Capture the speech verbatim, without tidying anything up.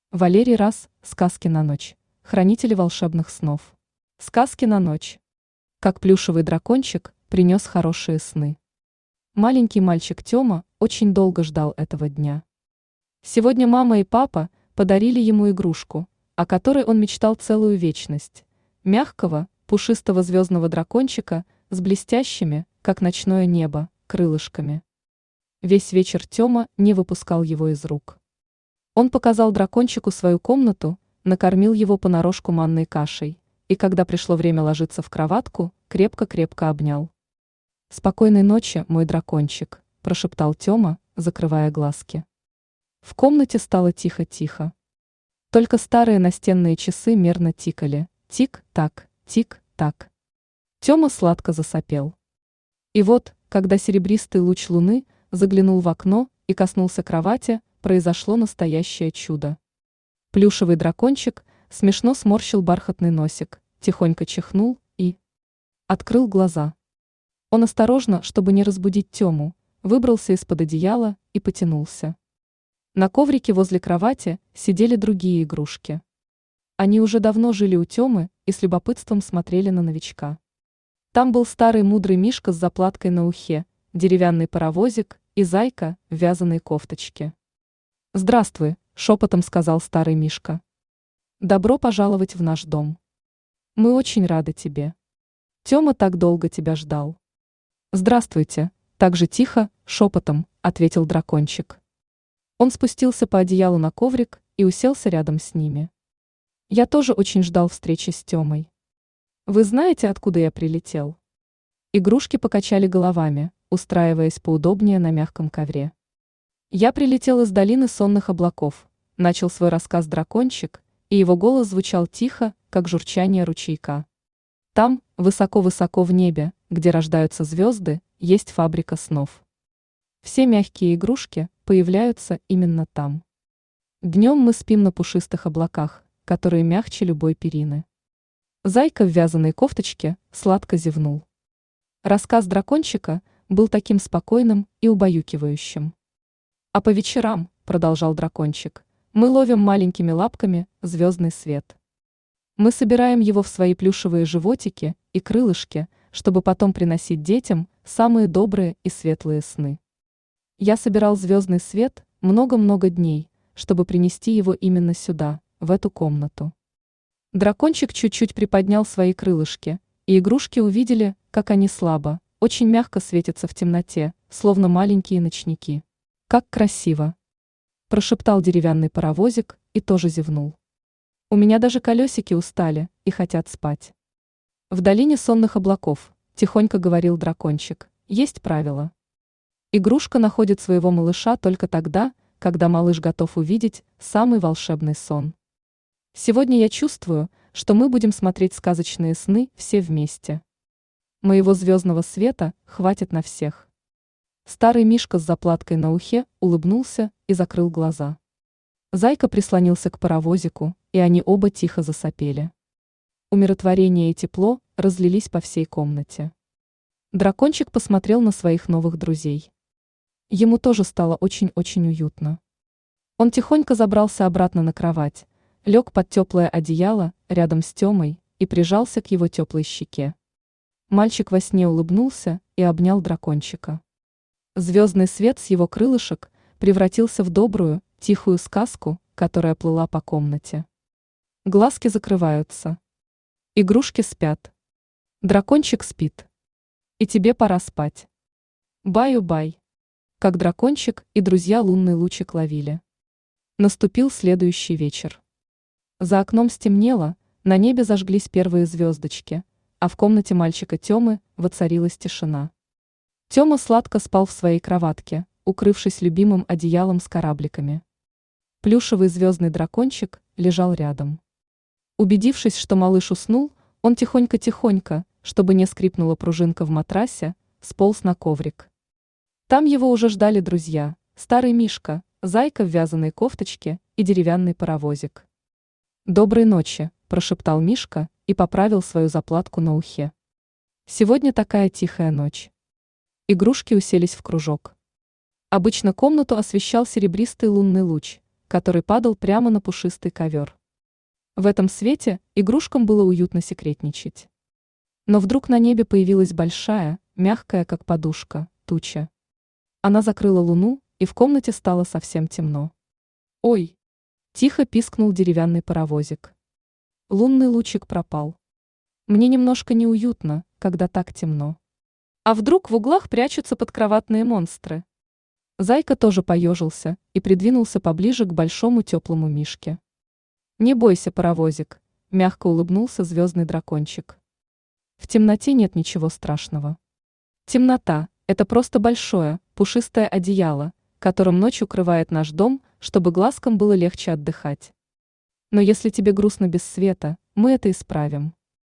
Валерий Раз, сказки на ночь, хранители волшебных снов. Сказки на ночь. Как плюшевый дракончик принес хорошие сны. Маленький мальчик Тёма очень долго ждал этого дня. Сегодня мама и папа подарили ему игрушку, о которой он мечтал целую вечность. Мягкого, пушистого звездного дракончика с блестящими, как ночное небо, крылышками. Весь вечер Тёма не выпускал его из рук. Он показал дракончику свою комнату, накормил его понарошку манной кашей, и когда пришло время ложиться в кроватку, крепко-крепко обнял. «Спокойной ночи, мой дракончик», – прошептал Тёма, закрывая глазки. В комнате стало тихо-тихо. Только старые настенные часы мерно тикали. Тик-так, тик-так. Тёма сладко засопел. И вот, когда серебристый луч луны заглянул в окно и коснулся кровати, произошло настоящее чудо. Плюшевый дракончик смешно сморщил бархатный носик, тихонько чихнул и открыл глаза. Он осторожно, чтобы не разбудить Тему, выбрался из-под одеяла и потянулся. На коврике возле кровати сидели другие игрушки. Они уже давно жили у Темы и с любопытством смотрели на новичка. Там был старый мудрый мишка с заплаткой на ухе, деревянный паровозик и зайка в вязаной кофточке. «Здравствуй», – шепотом сказал старый мишка. «Добро пожаловать в наш дом. Мы очень рады тебе. Тёма так долго тебя ждал». «Здравствуйте», – так же тихо, шепотом, ответил дракончик. Он спустился по одеялу на коврик и уселся рядом с ними. «Я тоже очень ждал встречи с Тёмой. Вы знаете, откуда я прилетел?» Игрушки покачали головами, устраиваясь поудобнее на мягком ковре. «Я прилетел из долины сонных облаков», – начал свой рассказ дракончик, и его голос звучал тихо, как журчание ручейка. «Там, высоко-высоко в небе, где рождаются звезды, есть фабрика снов. Все мягкие игрушки появляются именно там. Днем мы спим на пушистых облаках, которые мягче любой перины». Зайка в вязаной кофточке сладко зевнул. Рассказ дракончика был таким спокойным и убаюкивающим. «А по вечерам, — продолжал дракончик, — мы ловим маленькими лапками звездный свет. Мы собираем его в свои плюшевые животики и крылышки, чтобы потом приносить детям самые добрые и светлые сны. Я собирал звездный свет много-много дней, чтобы принести его именно сюда, в эту комнату». Дракончик чуть-чуть приподнял свои крылышки, и игрушки увидели, как они слабо, очень мягко светятся в темноте, словно маленькие ночники. «Как красиво!» – прошептал деревянный паровозик и тоже зевнул. «У меня даже колесики устали и хотят спать». «В долине сонных облаков», – тихонько говорил дракончик, – «есть правило. Игрушка находит своего малыша только тогда, когда малыш готов увидеть самый волшебный сон. Сегодня я чувствую, что мы будем смотреть сказочные сны все вместе. Моего звездного света хватит на всех». Старый мишка с заплаткой на ухе улыбнулся и закрыл глаза. Зайка прислонился к паровозику, и они оба тихо засопели. Умиротворение и тепло разлились по всей комнате. Дракончик посмотрел на своих новых друзей. Ему тоже стало очень-очень уютно. Он тихонько забрался обратно на кровать, лег под теплое одеяло рядом с Тёмой и прижался к его теплой щеке. Мальчик во сне улыбнулся и обнял дракончика. Звездный свет с его крылышек превратился в добрую, тихую сказку, которая плыла по комнате. Глазки закрываются. Игрушки спят. Дракончик спит. И тебе пора спать. Баю-бай. Как дракончик и друзья лунный лучик ловили. Наступил следующий вечер. За окном стемнело, на небе зажглись первые звездочки, а в комнате мальчика Тёмы воцарилась тишина. Тёма сладко спал в своей кроватке, укрывшись любимым одеялом с корабликами. Плюшевый звездный дракончик лежал рядом. Убедившись, что малыш уснул, он тихонько-тихонько, чтобы не скрипнула пружинка в матрасе, сполз на коврик. Там его уже ждали друзья: старый мишка, зайка в вязаной кофточке и деревянный паровозик. «Доброй ночи», – прошептал мишка и поправил свою заплатку на ухе. «Сегодня такая тихая ночь». Игрушки уселись в кружок. Обычно комнату освещал серебристый лунный луч, который падал прямо на пушистый ковер. В этом свете игрушкам было уютно секретничать. Но вдруг на небе появилась большая, мягкая, как подушка, туча. Она закрыла луну, и в комнате стало совсем темно. «Ой!» – тихо пискнул деревянный паровозик. Лунный лучик пропал. Мне немножко неуютно, когда так темно. А вдруг в углах прячутся подкроватные монстры? Зайка тоже поежился и придвинулся поближе к большому теплому мишке. «Не бойся, паровозик», – мягко улыбнулся звездный дракончик. «В темноте нет ничего страшного. Темнота – это просто большое, пушистое одеяло, которым ночь укрывает наш дом, чтобы глазкам было легче отдыхать. Но если тебе грустно без света, мы это исправим».